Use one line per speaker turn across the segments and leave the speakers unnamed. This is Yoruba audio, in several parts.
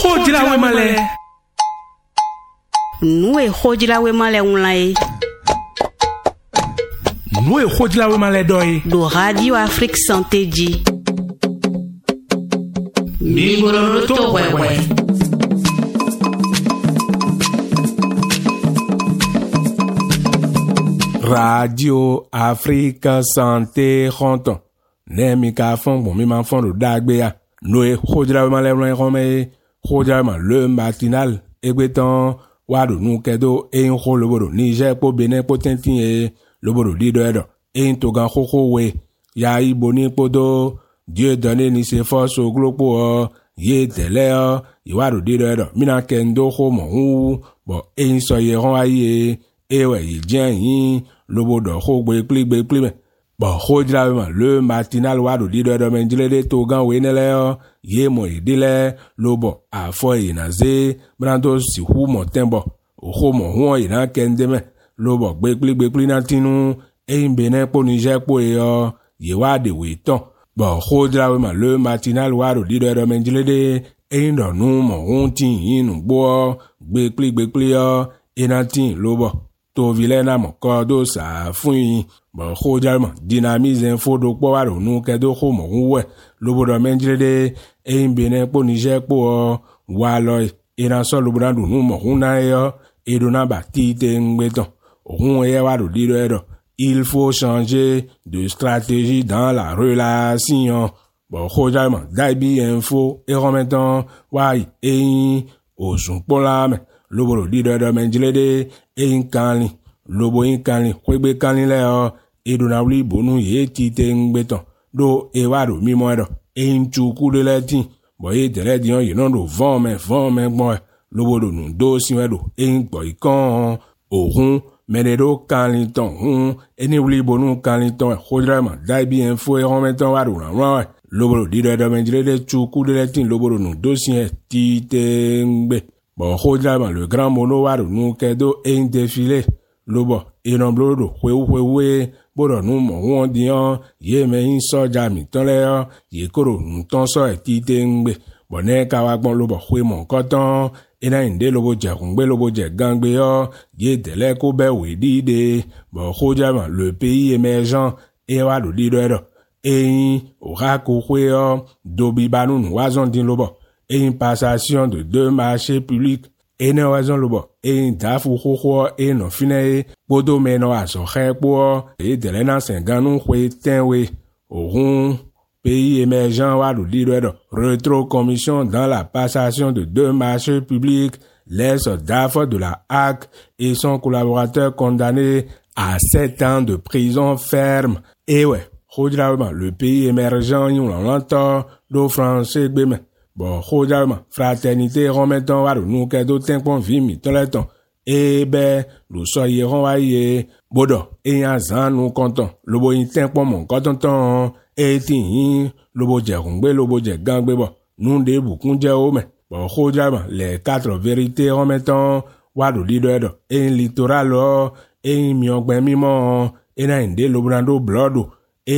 Khojila we male.
Nous khojila we male unlai.
Nous khojila we male doi.
Do Radio Afrique Santé Di.
Mingolo to wewe. Radio Afrique Santé Ronton. Nemi ka fon bon mi man fon do dagbe ya. Noe khojila we male rome. Khojila ma le matinal egbetan wado nou kedo e yon kho lobodo Niger po Benin po tentin e lobodo lido edo e yon togan kho we ya iboni po do Dieu donné ni se force au globo ye tele wado lido edo mina kendo kho mo hu bo e yon so ye ron aye e we yi jen yin lobodo kho gbe pli me bon khojila ma le matinal wado lido edo menjile de togan we nele ye mo idile lobo afo inaze brando si hu mo tembo o mo hu ina kendeme lobo gbepli na tinu e Benin po Niger po ye wa de we ton bon khojila we ma le matinal wado lido edo menjile de e ndo nu mo hun tin yin gbo gbepli ina tin lobo to vilena mo ko do sa fun bon khojila ma dynamise info do po wado nu kedo kho mo we lobo do menjile de e Benin po Niger po wa loy ina so lobo do nu mo hun na yo et donna batite ngbeton ohun ye wa do lido edo il faut changer de stratégie dans la relation bon khojila ma daibi info et remettant wa e osun pola me lobo do lido edo menjile de e kanli lobo in kanli kwegbe kanli le et donna wli bonu ye tite ngbeton do e wa do mimo edo e nchuku de letin bo ye tele dion ye non do von men bon lobo do nu do si wedo e gbo ikon ohun menedo kanliton eni wli bonu kanliton khojila ma daibi info e remeton wa do ran lobo do lido edo menjile de chuku de letin lobo do nu do si tite ngbe bon khojila ma le grand mono wa do nu kedo e défilé lobo e non blodo we bodo nu mo won dian ye me in soja mi ton le ye koro nu ton so tite ngbe bone ka wa gbon lobo we mo koton ina inde lobo je kungbe lobo je gangbe ye dele ko be we dide bo khojila ma le pays émergent e wa do lido edo e o ra ko we dobi banu nu wazon din lobo et une passation de deux marchés publics et ne wazon lobo et dafu kho et no fine bodo meno aso khepo et de lena senganu kwe tenwe orun pays émergent wa do lido edo retro commission dans la passation de deux marchés publics les soldats de la HAC et son collaborateur condamné à 7 ans de prison ferme et ouais khojila le pays émergent yon l'entend do français gbeme bon khojila fraternité remettant wa do nu kedo tenpon vimi toleton e be lo so ye ron wa ye bodo e yan zan nu konton lobo yin tenpon mon konton e tin lobo je rongbe lobo je gangbe bo nu de bukun je o me bon khojila les 4 vérités remettant wa do lido edo e littoral e mi ogben mimo e na inde lobrando blodo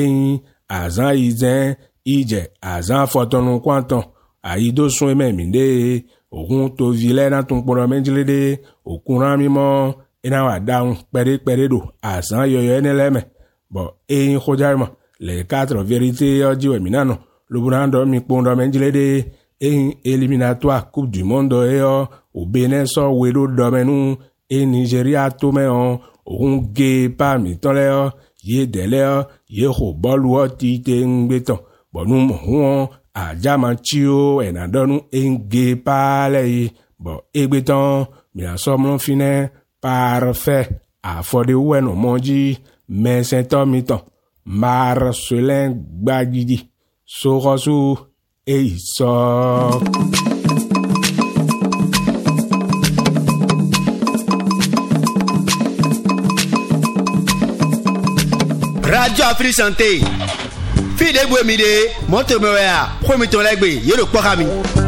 e azan izen ije azan fotonu kwanton aido sun ememinde ohun to vile na tun poro menjile de okuran mimo ina wa daun pere do azan yoyo eneleme bo e khojila les 4 vérités ojiwe minano lobrando mi pondo menjile de e éliminatoire coupe du monde au Benin so wedo domenu e Nigeria to me ohun ge pa mi tole ye dele ye ho bolu tite ngbeton bonu mo a jama chio e na donu enge pale bo egbeton mi asomlon fine parfait a fode we no monji mais saint-omiton Marcelin Gbagidi Sorosu e iso
Radio Afrique Santé. Fille de Bouemide, monte-moi, premier ton legbe, yé le porami.